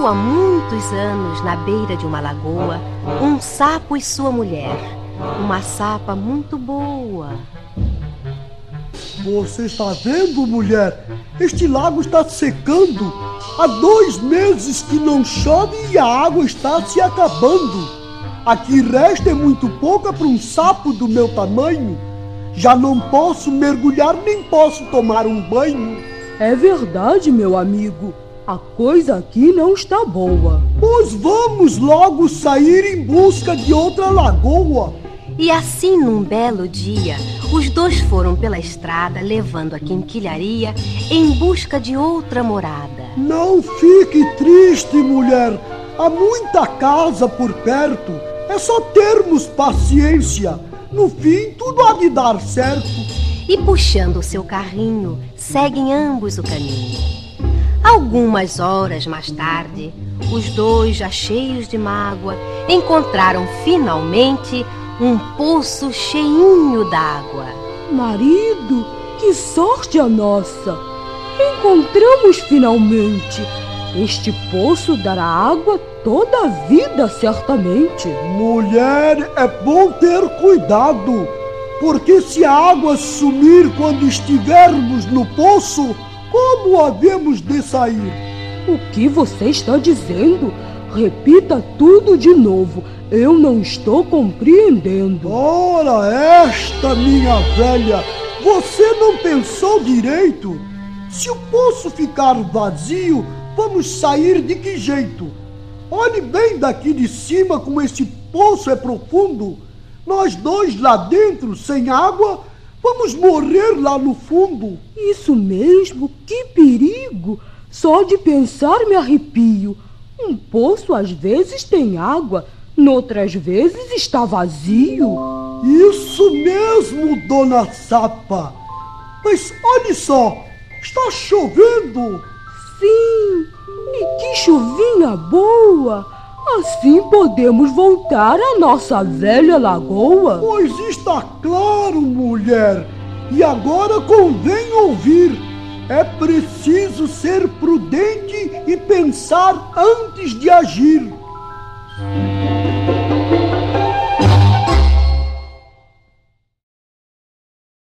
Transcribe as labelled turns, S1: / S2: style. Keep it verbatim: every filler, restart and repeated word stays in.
S1: há muitos anos, na beira de uma lagoa, um sapo e sua mulher. Uma sapa muito boa.
S2: Você está vendo, mulher? Este lago está secando. Há dois meses que não chove e a água está se acabando. Aqui resta é muito pouca para um sapo do meu tamanho. Já não posso mergulhar nem posso tomar um banho.
S3: É verdade, meu amigo. A coisa aqui não está boa.
S2: Pois vamos logo sair em busca de outra lagoa.
S1: E assim, num belo dia, os dois foram pela estrada, levando a quinquilharia em busca de outra morada.
S2: Não fique triste, mulher. Há muita casa por perto. É só termos paciência. No fim, tudo há de dar certo.
S1: E puxando o seu carrinho, seguem ambos o caminho. Algumas horas mais tarde, os dois, já cheios de mágoa, encontraram finalmente um poço cheinho d'água.
S3: Marido, que sorte a nossa! Encontramos finalmente. Este poço dará água toda a vida, certamente.
S2: Mulher, é bom ter cuidado, porque se a água sumir quando estivermos no poço, como havemos de sair?
S3: O que você está dizendo? Repita tudo de novo. Eu não estou compreendendo.
S2: Ora, esta, minha velha, você não pensou direito? Se o poço ficar vazio, vamos sair de que jeito? Olhe bem daqui de cima como esse poço é profundo. Nós dois lá dentro, sem água, vamos morrer lá no fundo.
S3: Isso mesmo, que perigo! Só de pensar me arrepio. Um poço às vezes tem água, noutras vezes está vazio.
S2: Isso mesmo, dona Sapa. Mas olhe só, está chovendo.
S3: Sim, e que chuvinha boa! Assim podemos voltar à nossa velha lagoa.
S2: Pois está claro, mulher. E agora convém ouvir. É preciso ser prudente e pensar antes de agir.